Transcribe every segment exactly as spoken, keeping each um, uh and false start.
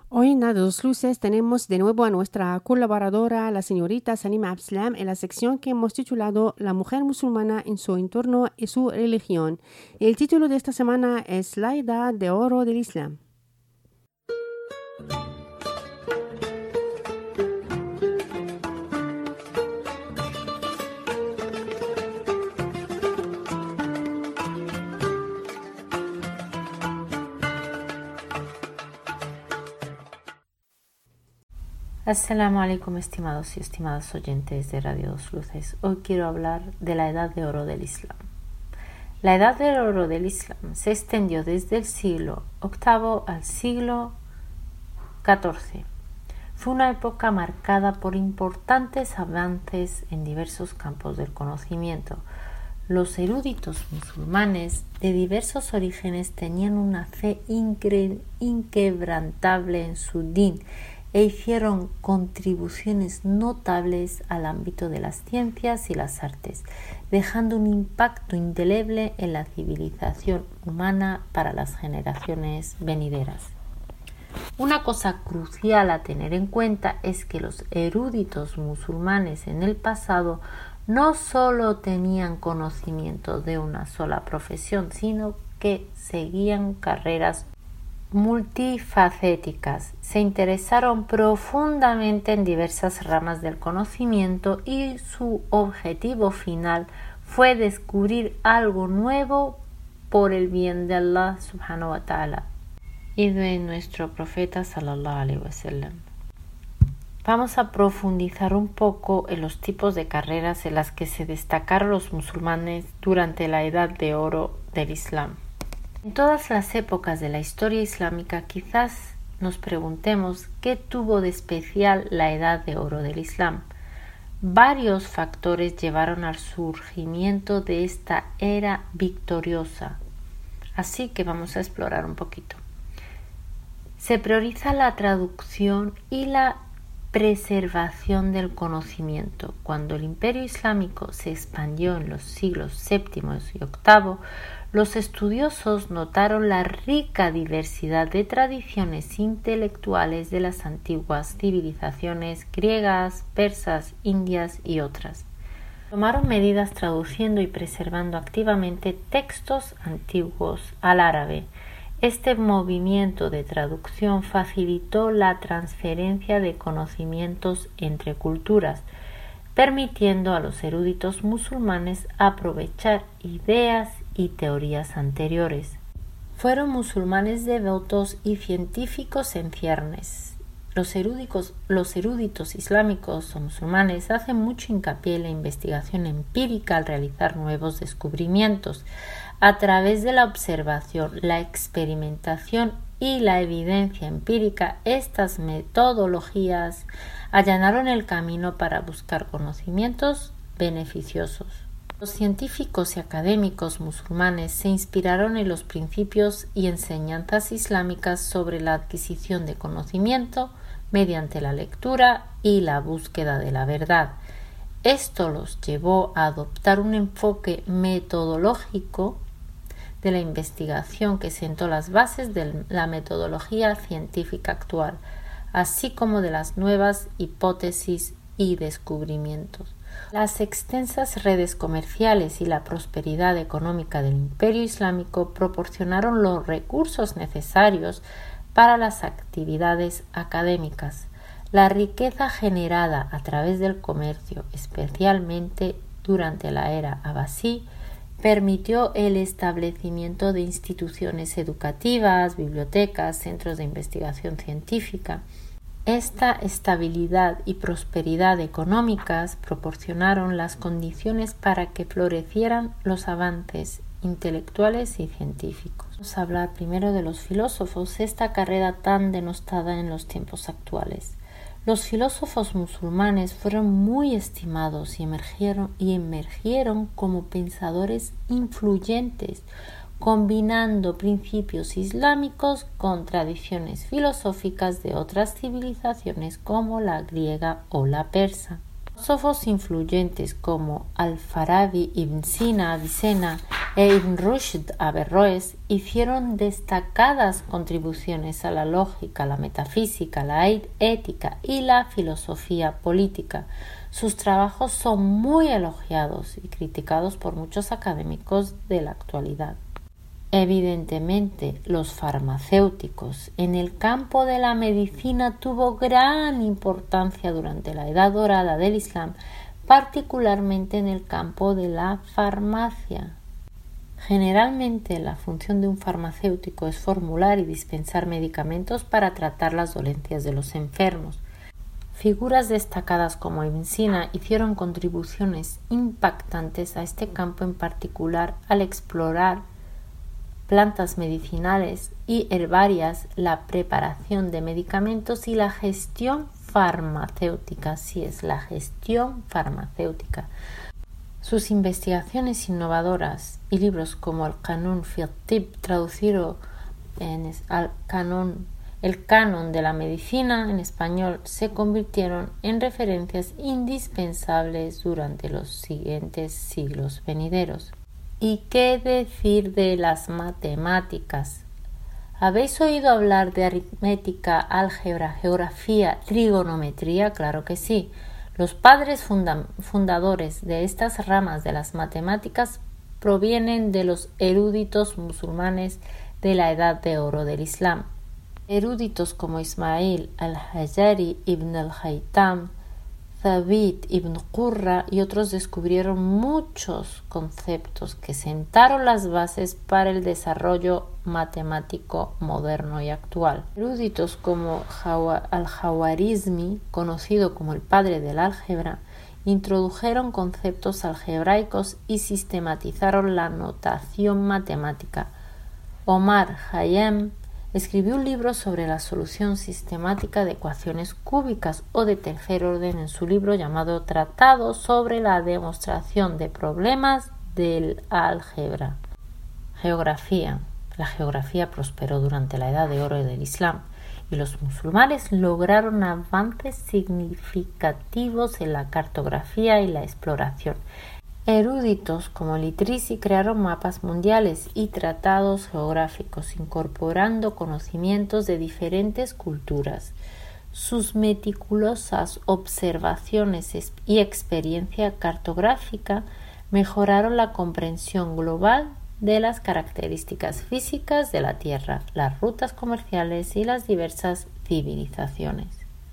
Hoy en A Dos Luces tenemos de nuevo a nuestra colaboradora, la señorita Salima Abdeslam, en la sección que hemos titulado La mujer musulmana en su entorno y su religión. El título de esta semana es La Edad de Oro del Islam. Assalamu alaikum, estimados y estimadas oyentes de Radio Dos Luces. Hoy quiero hablar de la Edad de Oro del Islam. La Edad de Oro del Islam se extendió desde el siglo octavo al siglo catorce. Fue una época marcada por importantes avances en diversos campos del conocimiento. Los eruditos musulmanes de diversos orígenes tenían una fe incre- inquebrantable en su din e hicieron contribuciones notables al ámbito de las ciencias y las artes, dejando un impacto indeleble en la civilización humana para las generaciones venideras. Una cosa crucial a tener en cuenta es que los eruditos musulmanes en el pasado no solo tenían conocimiento de una sola profesión, sino que seguían carreras multifacéticas, se interesaron profundamente en diversas ramas del conocimiento y su objetivo final fue descubrir algo nuevo por el bien de Allah subhanahu wa ta'ala y de nuestro profeta sallallahu alaihi wasallam. Vamos a profundizar un poco en los tipos de carreras en las que se destacaron los musulmanes durante la Edad de Oro del Islam. En todas las épocas de la historia islámica quizás nos preguntemos qué tuvo de especial la Edad de Oro del Islam. Varios factores llevaron al surgimiento de esta era victoriosa, así que vamos a explorar un poquito. Se prioriza la traducción y la preservación del conocimiento. Cuando el Imperio Islámico se expandió en los siglos séptimo y octavo, los estudiosos notaron la rica diversidad de tradiciones intelectuales de las antiguas civilizaciones griegas, persas, indias y otras. Tomaron medidas traduciendo y preservando activamente textos antiguos al árabe. Este movimiento de traducción facilitó la transferencia de conocimientos entre culturas, permitiendo a los eruditos musulmanes aprovechar ideas y teorías anteriores. Fueron musulmanes devotos y científicos en ciernes. Los eruditos, los eruditos islámicos o musulmanes hacen mucho hincapié en la investigación empírica al realizar nuevos descubrimientos. A través de la observación, la experimentación y la evidencia empírica, estas metodologías allanaron el camino para buscar conocimientos beneficiosos. Los científicos y académicos musulmanes se inspiraron en los principios y enseñanzas islámicas sobre la adquisición de conocimiento mediante la lectura y la búsqueda de la verdad. Esto los llevó a adoptar un enfoque metodológico de la investigación que sentó las bases de la metodología científica actual, así como de las nuevas hipótesis y descubrimientos. Las extensas redes comerciales y la prosperidad económica del Imperio Islámico proporcionaron los recursos necesarios para las actividades académicas. La riqueza generada a través del comercio, especialmente durante la era abasí, permitió el establecimiento de instituciones educativas, bibliotecas, centros de investigación científica. Esta estabilidad y prosperidad económicas proporcionaron las condiciones para que florecieran los avances intelectuales y científicos. Vamos a hablar primero de los filósofos, esta carrera tan denostada en los tiempos actuales. Los filósofos musulmanes fueron muy estimados y emergieron, y emergieron como pensadores influyentes, combinando principios islámicos con tradiciones filosóficas de otras civilizaciones como la griega o la persa. Filósofos influyentes como Al-Farabi, Ibn Sina, Avicena e Ibn Rushd Averroes hicieron destacadas contribuciones a la lógica, la metafísica, la ética y la filosofía política. Sus trabajos son muy elogiados y criticados por muchos académicos de la actualidad. Evidentemente, los farmacéuticos en el campo de la medicina tuvo gran importancia durante la Edad Dorada del Islam, particularmente en el campo de la farmacia. Generalmente, la función de un farmacéutico es formular y dispensar medicamentos para tratar las dolencias de los enfermos. Figuras destacadas como Ibn Sina hicieron contribuciones impactantes a este campo, en particular al explorar plantas medicinales y herbarias, la preparación de medicamentos y la gestión farmacéutica. Sí, es la gestión farmacéutica. Sus investigaciones innovadoras y libros como el Qanun fi at-Tibb, traducido en al canon, el canon de la medicina en español, se convirtieron en referencias indispensables durante los siguientes siglos venideros. ¿Y qué decir de las matemáticas? ¿Habéis oído hablar de aritmética, álgebra, geografía, trigonometría? Claro que sí. Los padres funda- fundadores de estas ramas de las matemáticas provienen de los eruditos musulmanes de la Edad de Oro del Islam. Eruditos como Ismail al-Hajari, Ibn al-Haytham, Thabit ibn Qurra y otros descubrieron muchos conceptos que sentaron las bases para el desarrollo matemático moderno y actual. Eruditos como al-Jawarizmi, conocido como el padre del álgebra, introdujeron conceptos algebraicos y sistematizaron la notación matemática. Omar Khayyam escribió un libro sobre la solución sistemática de ecuaciones cúbicas o de tercer orden en su libro llamado Tratado sobre la demostración de problemas del álgebra. Geografía. La geografía prosperó durante la Edad de Oro del Islam y los musulmanes lograron avances significativos en la cartografía y la exploración. Eruditos como Litrisi crearon mapas mundiales y tratados geográficos, incorporando conocimientos de diferentes culturas. Sus meticulosas observaciones y experiencia cartográfica mejoraron la comprensión global de las características físicas de la Tierra, las rutas comerciales y las diversas civilizaciones.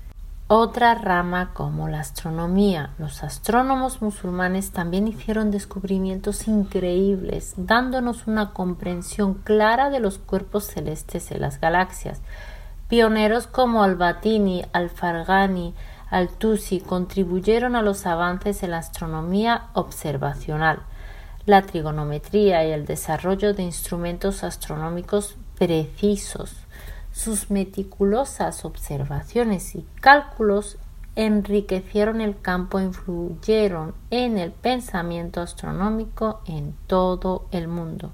Otra rama como la astronomía. Los astrónomos musulmanes también hicieron descubrimientos increíbles, dándonos una comprensión clara de los cuerpos celestes en las galaxias. Pioneros como Al-Batini, Al-Farghani, Al-Tusi contribuyeron a los avances en la astronomía observacional, la trigonometría y el desarrollo de instrumentos astronómicos precisos. Sus meticulosas observaciones y cálculos enriquecieron el campo e influyeron en el pensamiento astronómico en todo el mundo.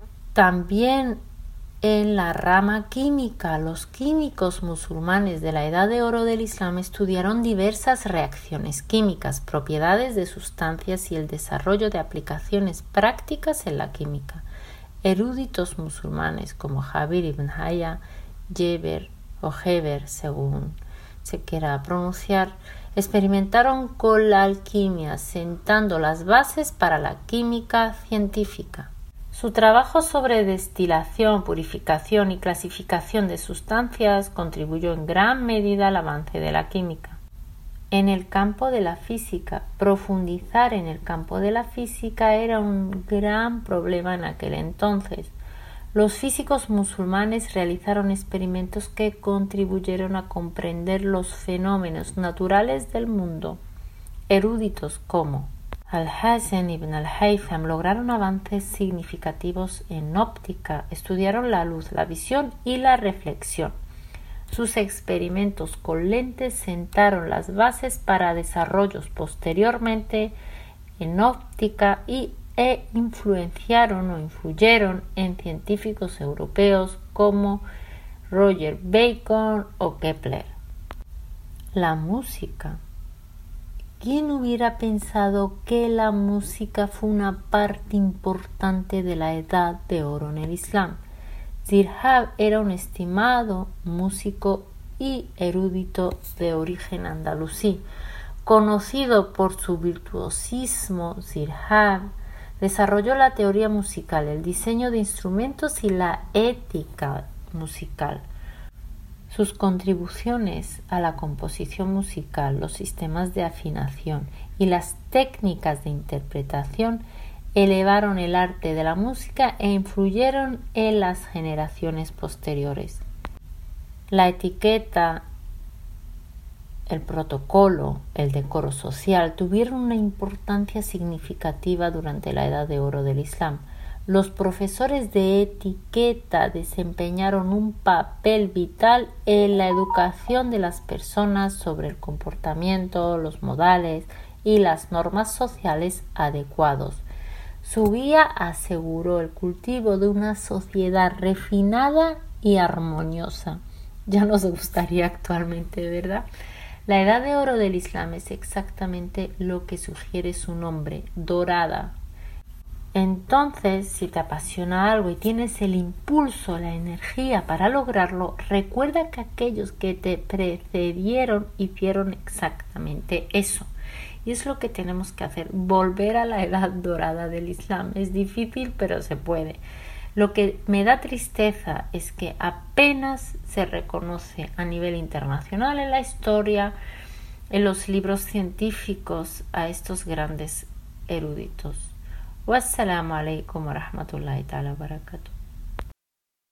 También en la rama química, los químicos musulmanes de la Edad de Oro del Islam estudiaron diversas reacciones químicas, propiedades de sustancias y el desarrollo de aplicaciones prácticas en la química. Eruditos musulmanes como Jabir ibn Hayya, Jeber o Heber, según se quiera pronunciar, experimentaron con la alquimia, sentando las bases para la química científica. Su trabajo sobre destilación, purificación y clasificación de sustancias contribuyó en gran medida al avance de la química. En el campo de la física, profundizar en el campo de la física era un gran problema en aquel entonces. Los físicos musulmanes realizaron experimentos que contribuyeron a comprender los fenómenos naturales del mundo. Eruditos como Al-Hasan ibn al-Haytham lograron avances significativos en óptica, estudiaron la luz, la visión y la reflexión. Sus experimentos con lentes sentaron las bases para desarrollos posteriormente en óptica y e influenciaron o influyeron en científicos europeos como Roger Bacon o Kepler. La música. ¿Quién hubiera pensado que la música fue una parte importante de la edad de oro en el Islam? Zirhab era un estimado músico y erudito de origen andalusí. Conocido por su virtuosismo, Zirhab desarrolló la teoría musical, el diseño de instrumentos y la ética musical. Sus contribuciones a la composición musical, los sistemas de afinación y las técnicas de interpretación elevaron el arte de la música e influyeron en las generaciones posteriores. La etiqueta, el protocolo, el decoro social tuvieron una importancia significativa durante la Edad de Oro del Islam. Los profesores de etiqueta desempeñaron un papel vital en la educación de las personas sobre el comportamiento, los modales y las normas sociales adecuados. Su guía aseguró el cultivo de una sociedad refinada y armoniosa. Ya nos gustaría actualmente, ¿verdad? La Edad de Oro del Islam es exactamente lo que sugiere su nombre, dorada. Entonces, si te apasiona algo y tienes el impulso, la energía para lograrlo, recuerda que aquellos que te precedieron hicieron exactamente eso. Y es lo que tenemos que hacer, volver a la edad dorada del Islam. Es difícil, pero se puede. Lo que me da tristeza es que apenas se reconoce a nivel internacional en la historia, en los libros científicos, a estos grandes eruditos. Wassalamu alaikum wa rahmatullahi ta'ala wa barakatuh.